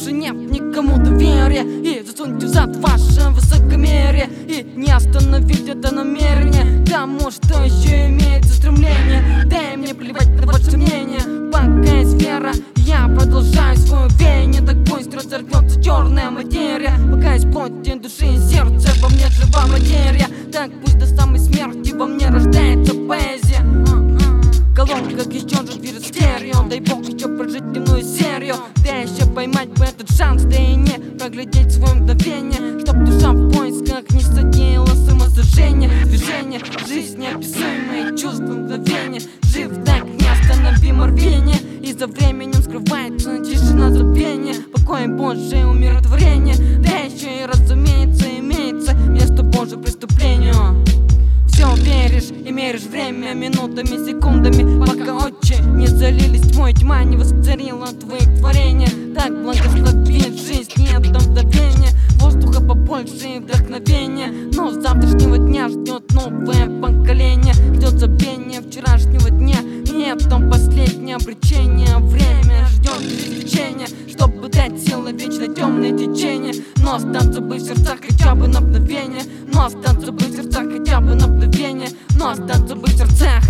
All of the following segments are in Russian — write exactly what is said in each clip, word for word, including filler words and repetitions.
больше нет никому доверия. И засуньте взад ваше высокомерие, и не остановить это намерение тому, что еще имеется стремление. Да и мне плевать на ваше мнение, пока есть вера, я продолжаю свое веяние. Так пусть разорвется черная материя, пока есть плоть и души и сердце, во мне жива материя. Так пусть до самой смерти во мне рождается поэзия. Колонка еще же движет стерео, дай бог еще прожить дневную серию, да еще поймать бы этот шанс, да и не проглядеть свое мгновение, чтоб душа в поисках не содеяла самосожжение. Движение, жизнь неописуемые чувства мгновения, жив так неостановимо рвение, и за временем скрывается тишина забвения, покой Божие умиротворение, да еще и разумеется имеется место Божие преступлению. Все веришь и меришь время минутами, секундами, пока очи не залились тьмой, тьма не воцарила твоих творения. Так благослови жизнь, нет вдохновения, воздуха побольше и вдохновения. Но с завтрашнего дня ждет новое поколение, ждет забвение вчерашнего дня, и это последнее обречение. Время ждет излечения, чтобы дать силы вечной темное течение. Но остаться бы в сердцах хотя бы на мгновение, но остаться бы в сердцах хотя бы на мгновение, но остаться бы в сердцах.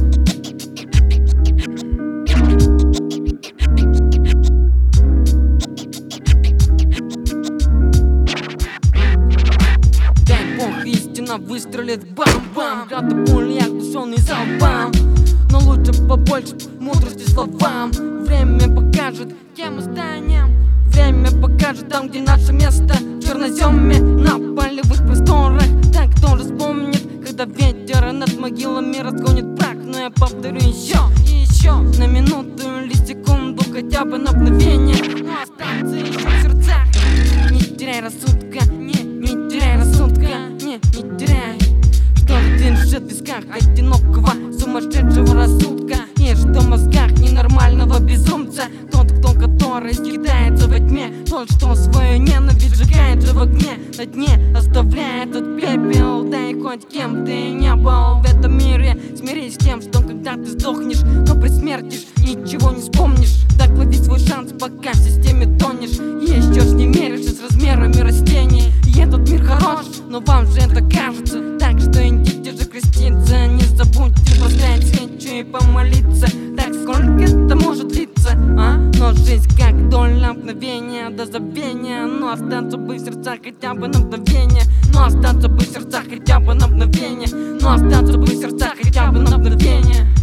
Дай Бог, истина выстрелит бам-бам, град и пули, оглушенный залпом. Но лучше побольше мудрости словам. Время покажет, кем мы станем. Время покажет там, где наше место, в черноземе, на полевых просторах. Так кто же вспомнит, когда ветер над могилами разгонит прах. Но я повторю еще и еще, на минуту или секунду, хотя бы на мгновение, но останется еще в сердцах. Не теряй рассудка, не, не теряй рассудка, не, не теряй. Что держит в висках одинокого сумасшедшего рассудка, и что в мозгах ненормального безумца тот, кто который съедается во тьме, тот, что свою ненависть сжигает же в огне, на дне оставляя этот пепел. Да и хоть кем ты не был в этом мире, смирись с тем, что когда ты сдохнешь, но при смерти ничего не вспомнишь. Так лови свой шанс, пока в системе тонешь, и еще ж не меришься с размерами растений. И этот мир хорош, но вам же это кажется, так что идите же креститься, не забудьте поставить свечу и помолиться. Так сколько это может длиться, а? Но жизнь как доля мгновения до забвения, но остаться бы в сердцах хотя бы на мгновение, но остаться бы в сердцах хотя бы на мгновение, но остаться бы в сердцах хотя бы на мгновение.